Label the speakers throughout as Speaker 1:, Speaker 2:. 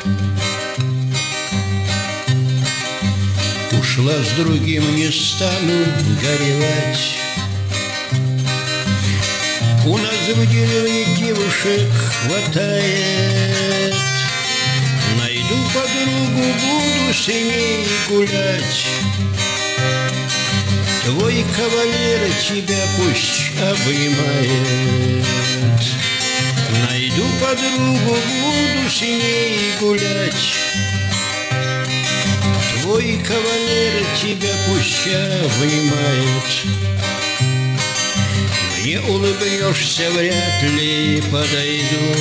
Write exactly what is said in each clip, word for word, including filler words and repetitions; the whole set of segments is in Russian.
Speaker 1: Ушла с другим, не стану горевать. У нас в деревне девушек хватает. Найду подругу, буду с ней гулять. Твой кавалер тебя пусть обнимает. Найду подругу, буду с ней гулять. Твой кавалер тебя пусть обнимает. Мне улыбнешься, вряд ли подойду.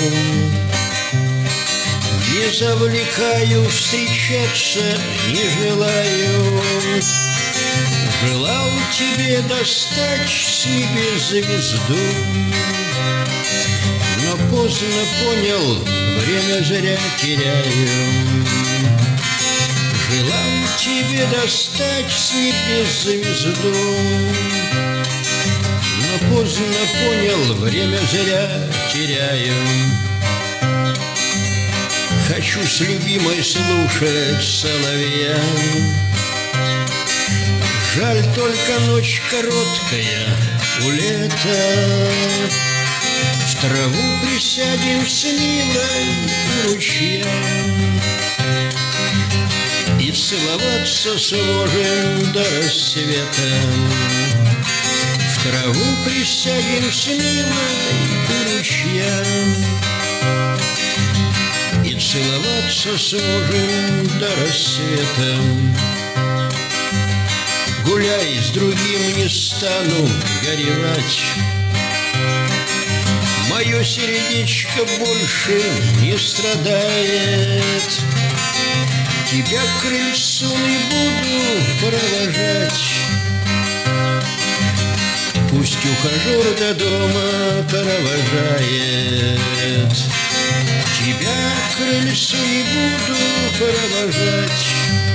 Speaker 1: Не завлекаю, встречаться не желаю. Желал тебе достать себе звезду, но поздно понял, время зря теряю. Желал тебе достать себе звезду, но поздно понял, время зря теряю. Хочу с любимой слушать соловья. Жаль, только ночь короткая у лета. В траву присядем с милой у ручья и целоваться сможем до рассвета. В траву присядем с милой у ручья и целоваться сможем до рассвета. Гуляй, с другим не стану горевать. Мое сердечко больше не страдает. Тебя к крыльцу не буду провожать. Пусть ухажер до дома провожает. Тебя к крыльцу не буду провожать.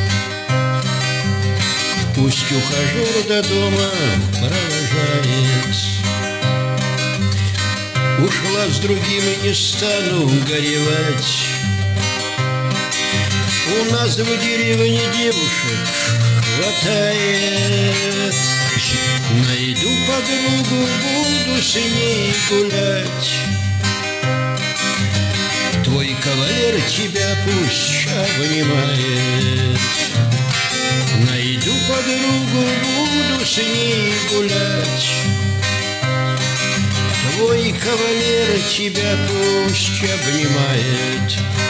Speaker 1: Пусть ухажер до дома провожает. Ушла с другим и не стану горевать. У нас в деревне девушек хватает. Найду подругу, буду с ней гулять. Твой кавалер тебя пусть обнимает. Найду подругу, буду с ней гулять. Твой кавалер тебя пусть обнимает.